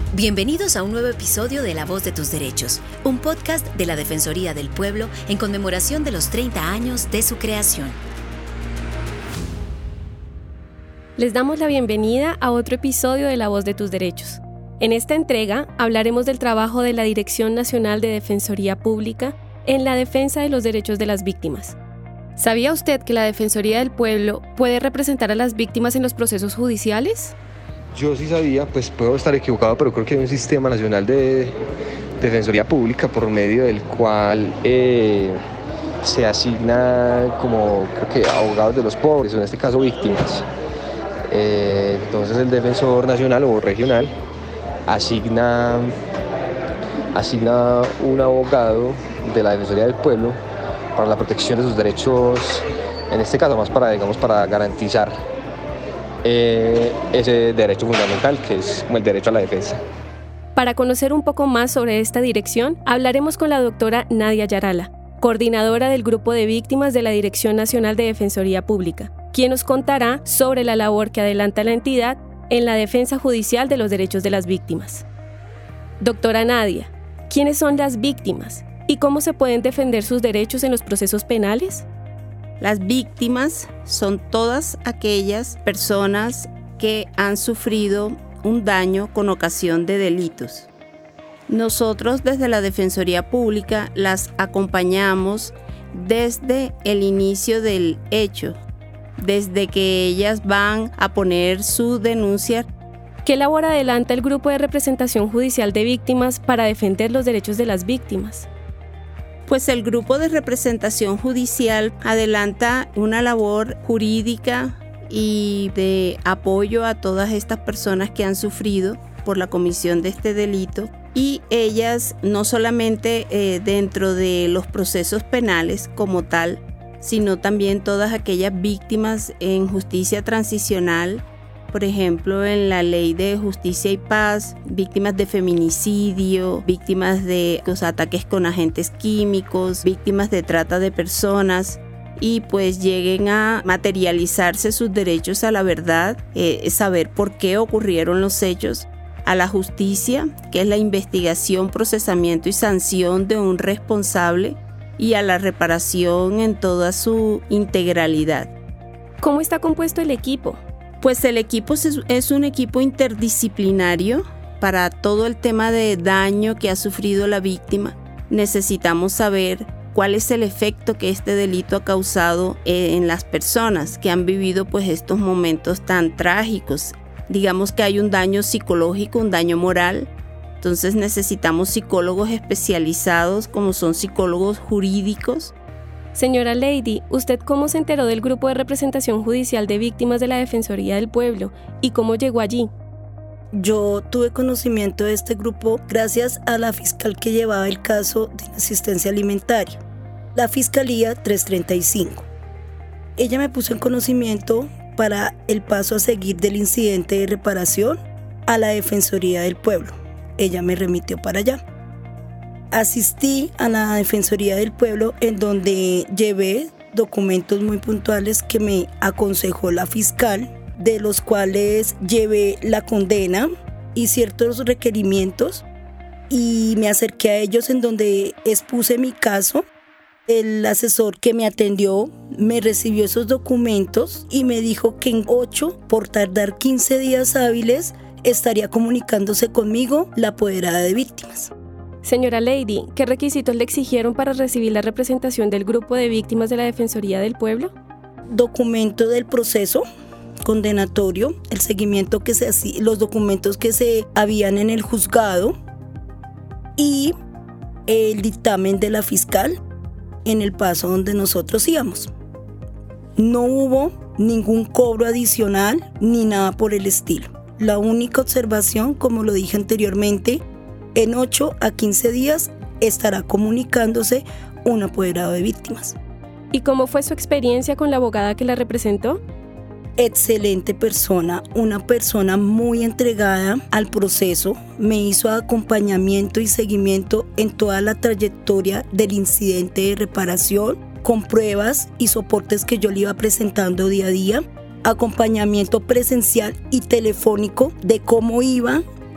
Bienvenidos a un nuevo episodio de La Voz de tus Derechos, un podcast de la Defensoría del Pueblo en conmemoración de los 30 años de su creación. Les damos la bienvenida a otro episodio de La Voz de tus Derechos. En esta entrega hablaremos del trabajo de la Dirección Nacional de Defensoría Pública en la defensa de los derechos de las víctimas. ¿Sabía usted que la Defensoría del Pueblo puede representar a las víctimas en los procesos judiciales? Yo sí sabía, pues puedo estar equivocado, pero creo que hay un sistema nacional de defensoría pública por medio del cual se asigna como, creo que abogados de los pobres, o en este caso víctimas. Entonces el defensor nacional o regional asigna un abogado de la Defensoría del Pueblo para la protección de sus derechos, en este caso más para garantizar ese derecho fundamental que es como el derecho a la defensa. Para conocer un poco más sobre esta dirección, hablaremos con la doctora Nadia Yarala, coordinadora del Grupo de Víctimas de la Dirección Nacional de Defensoría Pública, quien nos contará sobre la labor que adelanta la entidad en la defensa judicial de los derechos de las víctimas. Doctora Nadia, ¿quiénes son las víctimas y cómo se pueden defender sus derechos en los procesos penales? Las víctimas son todas aquellas personas que han sufrido un daño con ocasión de delitos. Nosotros desde la Defensoría Pública las acompañamos desde el inicio del hecho, desde que ellas van a poner su denuncia. ¿Qué labor adelanta el Grupo de Representación Judicial de Víctimas para defender los derechos de las víctimas? Pues el Grupo de Representación Judicial adelanta una labor jurídica y de apoyo a todas estas personas que han sufrido por la comisión de este delito, y ellas no solamente dentro de los procesos penales como tal, sino también todas aquellas víctimas en justicia transicional, por ejemplo, en la Ley de Justicia y Paz, víctimas de feminicidio, víctimas de los ataques con agentes químicos, víctimas de trata de personas, y pues lleguen a materializarse sus derechos a la verdad, saber por qué ocurrieron los hechos, a la justicia, que es la investigación, procesamiento y sanción de un responsable, y a la reparación en toda su integralidad. ¿Cómo está compuesto el equipo? Pues el equipo es un equipo interdisciplinario para todo el tema de daño que ha sufrido la víctima. Necesitamos saber cuál es el efecto que este delito ha causado en las personas que han vivido pues estos momentos tan trágicos. Digamos que hay un daño psicológico, un daño moral. Entonces necesitamos psicólogos especializados como son psicólogos jurídicos. Señora Lady, ¿usted cómo se enteró del Grupo de Representación Judicial de Víctimas de la Defensoría del Pueblo y cómo llegó allí? Yo tuve conocimiento de este grupo gracias a la fiscal que llevaba el caso de inasistencia alimentaria, la Fiscalía 335. Ella me puso en conocimiento para el paso a seguir del incidente de reparación a la Defensoría del Pueblo. Ella me remitió para allá. Asistí a la Defensoría del Pueblo, en donde llevé documentos muy puntuales que me aconsejó la fiscal, de los cuales llevé la condena y ciertos requerimientos, y me acerqué a ellos en donde expuse mi caso. El asesor que me atendió me recibió esos documentos y me dijo que en 8, por tardar 15 días hábiles, estaría comunicándose conmigo la apoderada de víctimas. Señora Lady, ¿qué requisitos le exigieron para recibir la representación del Grupo de Víctimas de la Defensoría del Pueblo? Documento del proceso condenatorio, el seguimiento que se hacía, los documentos que se habían en el juzgado y el dictamen de la fiscal en el paso donde nosotros íbamos. No hubo ningún cobro adicional ni nada por el estilo. La única observación, como lo dije anteriormente, en 8 a 15 días estará comunicándose un apoderado de víctimas. ¿Y cómo fue su experiencia con la abogada que la representó? Excelente persona, una persona muy entregada al proceso, me hizo acompañamiento y seguimiento en toda la trayectoria del incidente de reparación, con pruebas y soportes que yo le iba presentando día a día, acompañamiento presencial y telefónico de cómo iba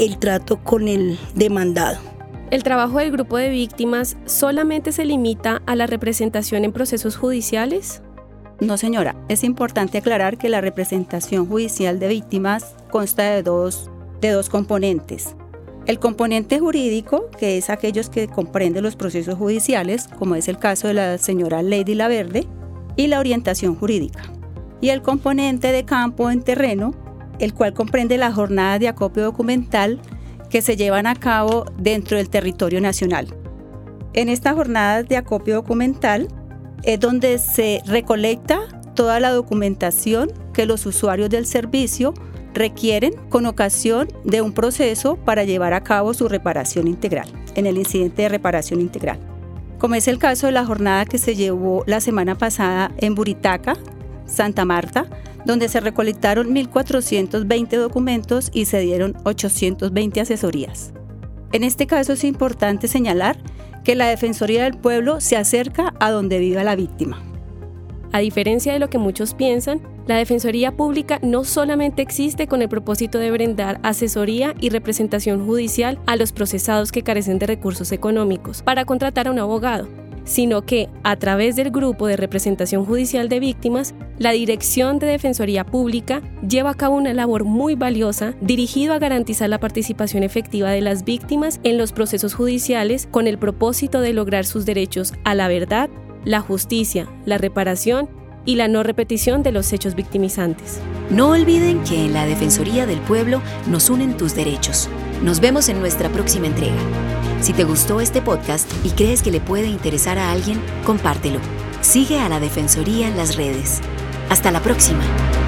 el trato con el demandado. ¿El trabajo del grupo de víctimas solamente se limita a la representación en procesos judiciales? No, señora. Es importante aclarar que la representación judicial de víctimas consta de dos componentes. El componente jurídico, que es aquellos que comprenden los procesos judiciales, como es el caso de la señora Lady Laverde, y la orientación jurídica. Y el componente de campo en terreno, el cual comprende las jornadas de acopio documental que se llevan a cabo dentro del territorio nacional. En estas jornadas de acopio documental es donde se recolecta toda la documentación que los usuarios del servicio requieren con ocasión de un proceso para llevar a cabo su reparación integral, en el incidente de reparación integral. Como es el caso de la jornada que se llevó la semana pasada en Buritaca, Santa Marta, donde se recolectaron 1.420 documentos y se dieron 820 asesorías. En este caso es importante señalar que la Defensoría del Pueblo se acerca a donde viva la víctima. A diferencia de lo que muchos piensan, la Defensoría Pública no solamente existe con el propósito de brindar asesoría y representación judicial a los procesados que carecen de recursos económicos para contratar a un abogado, sino que, a través del Grupo de Representación Judicial de Víctimas, la Dirección de Defensoría Pública lleva a cabo una labor muy valiosa dirigido a garantizar la participación efectiva de las víctimas en los procesos judiciales con el propósito de lograr sus derechos a la verdad, la justicia, la reparación y la no repetición de los hechos victimizantes. No olviden que en la Defensoría del Pueblo nos unen tus derechos. Nos vemos en nuestra próxima entrega. Si te gustó este podcast y crees que le puede interesar a alguien, compártelo. Sigue a la Defensoría en las redes. Hasta la próxima.